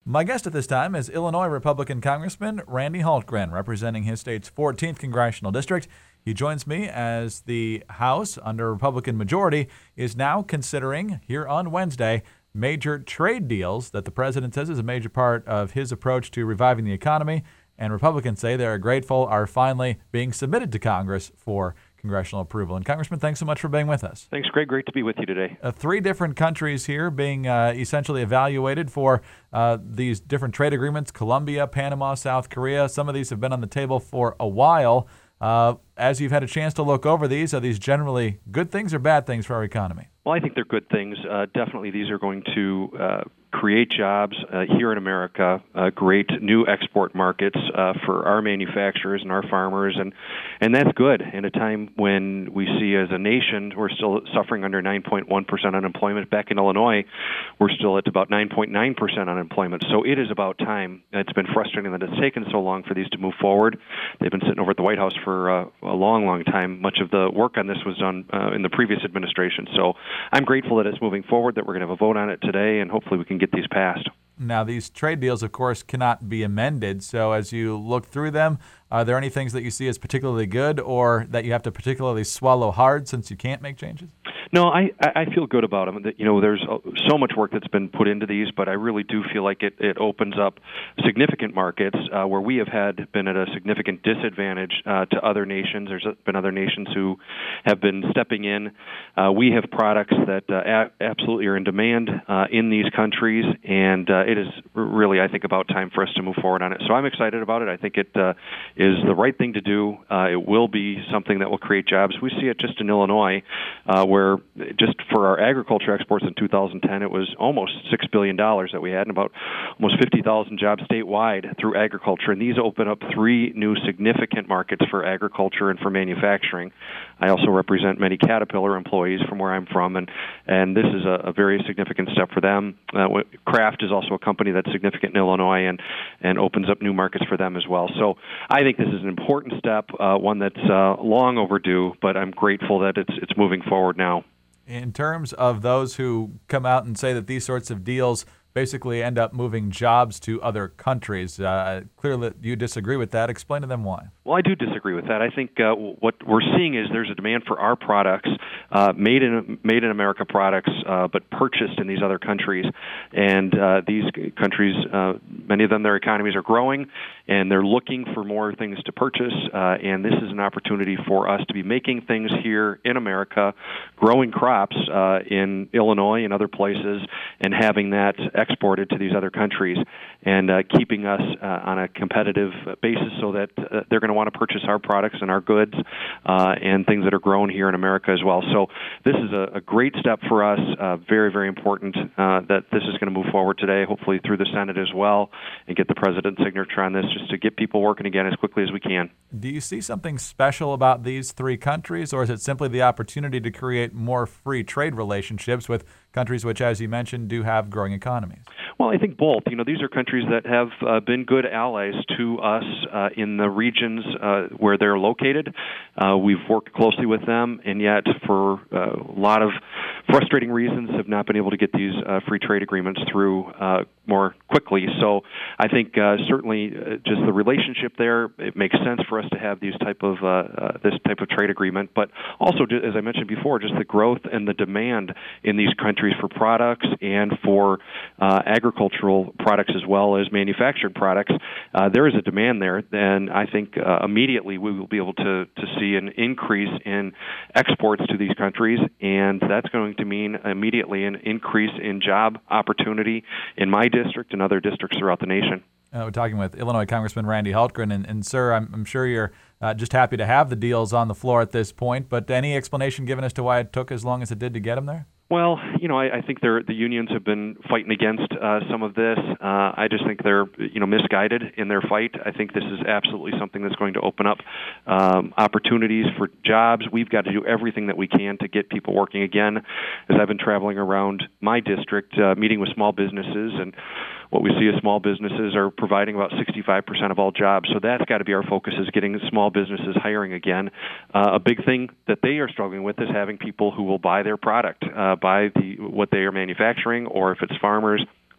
My guest at this time is Illinois Republican Congressman Randy Hultgren, representing his state's 14th Congressional District. He joins me as the House, under a Republican majority, is now considering, here on Wednesday, major trade deals that the president says is a major part of his approach to reviving the economy. And Republicans say they are grateful are finally being submitted to Congress for congressional approval. And Congressman, thanks so much for being with us. Thanks, Greg. Great to be with you today. 3 different countries here being essentially evaluated for these different trade agreements: Colombia, Panama, South Korea. Some of these have been on the table for a while. As you've had a chance to look over these, are these generally good things or bad things for our economy? Well, I think they're good things. Definitely these are going to create jobs here in America, great new export markets for our manufacturers and our farmers, and that's good in a time when we see as a nation we're still suffering under 9.1% unemployment. Back in Illinois, we're still at about 9.9% unemployment. So it is about time. It's been frustrating that it's taken so long for these to move forward. They've been sitting over at the White House for a long, long time. Much of the work on this was done in the previous administration. So I'm grateful that it's moving forward, that we're going to have a vote on it today, and hopefully we can get these passed. Now, these trade deals, of course, cannot be amended. So as you look through them, are there any things that you see as particularly good or that you have to particularly swallow hard since you can't make changes? No, I feel good about them. There's so much work that's been put into these, but I really do feel like it opens up significant markets where we have been at a significant disadvantage to other nations. There's been other nations who have been stepping in. We have products that absolutely are in demand in these countries, and it is really, I think, about time for us to move forward on it. So I'm excited about it. I think it is the right thing to do. It will be something that will create jobs. We see it just in Illinois, where just for our agriculture exports in 2010, it was almost $6 billion that we had, and about almost 50,000 jobs statewide through agriculture. And these open up 3 new significant markets for agriculture and for manufacturing. I also represent many Caterpillar employees from where I'm from, and this is a very significant step for them. Kraft is also a company that's significant in Illinois and opens up new markets for them as well. So I think this is an important step, one that's long overdue, but I'm grateful that it's moving forward now. In terms of those who come out and say that these sorts of deals basically end up moving jobs to other countries, clearly you disagree with that. Explain to them why. Well, I do disagree with that. I think what we're seeing is there's a demand for our products, made in America products, but purchased in these other countries. And these countries, many of them, their economies are growing, and they're looking for more things to purchase. And this is an opportunity for us to be making things here in America, growing crops in Illinois and other places, and having that exported to these other countries, and keeping us on a competitive basis so that they're going to want to purchase our products and our goods and things that are grown here in America as well. So this is a great step for us, very, very important that this is going to move forward today, hopefully through the Senate as well, and get the president's signature on this just to get people working again as quickly as we can. Do you see something special about these 3 countries, or is it simply the opportunity to create more free trade relationships with countries which, as you mentioned, do have growing economies? Well, I think both. These are countries that have been good allies to us in the regions where they're located. We've worked closely with them, and yet for a lot of frustrating reasons have not been able to get these free trade agreements through more quickly. So I think certainly just the relationship there, it makes sense for us to have this type of trade agreement. But also, as I mentioned before, just the growth and the demand in these countries for products and for agricultural products as well as manufactured products. There is a demand there, and I think immediately we will be able to see an increase in exports to these countries, and that's going to mean immediately an increase in job opportunity in my district and other districts throughout the nation. We're talking with Illinois Congressman Randy Hultgren, and sir, I'm sure you're just happy to have the deals on the floor at this point, but any explanation given as to why it took as long as it did to get them there? Well, I think the unions have been fighting against some of this. I just think they're, misguided in their fight. I think this is absolutely something that's going to open up opportunities for jobs. We've got to do everything that we can to get people working again. As I've been traveling around my district, meeting with small businesses, and what we see is small businesses are providing about 65% of all jobs. So that's got to be our focus, is getting small businesses hiring again. A big thing that they are struggling with is having people who will buy their product, buy what they are manufacturing, or if it's farmers,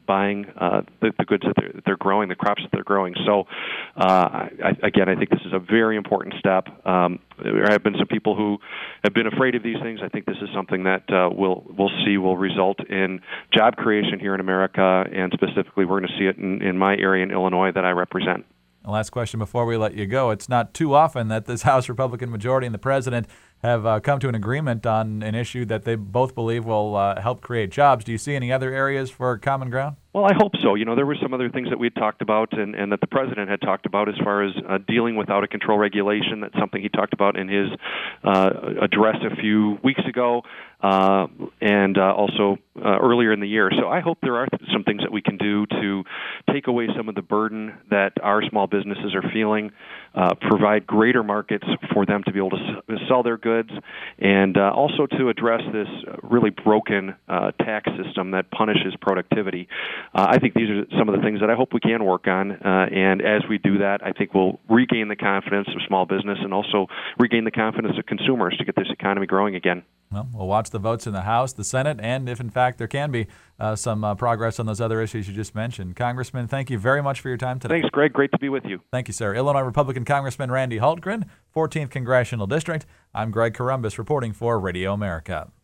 buying the goods that they're growing, the crops that they're growing. So, again, I think this is a very important step. There have been some people who have been afraid of these things. I think this is something that we'll see will result in job creation here in America, and specifically we're going to see it in my area in Illinois that I represent. The last question before we let you go. It's not too often that this House Republican majority and the president have come to an agreement on an issue that they both believe will help create jobs. Do you see any other areas for common ground? Well, I hope so. There were some other things that we had talked about and that the president had talked about as far as dealing with out-of-control regulation. That's something he talked about in his address a few weeks ago and also earlier in the year. So I hope there are some things that we can do to take away some of the burden that our small businesses are feeling, provide greater markets for them to be able to sell their goods, and also to address this really broken tax system that punishes productivity. I think these are some of the things that I hope we can work on, and as we do that, I think we'll regain the confidence of small business and also regain the confidence of consumers to get this economy growing again. Well, we'll watch the votes in the House, the Senate, and if in fact there can be some progress on those other issues you just mentioned. Congressman, thank you very much for your time today. Thanks, Greg. Great to be with you. Thank you, sir. Illinois Republican Congressman Randy Hultgren, 14th Congressional District. I'm Greg Corombos reporting for Radio America.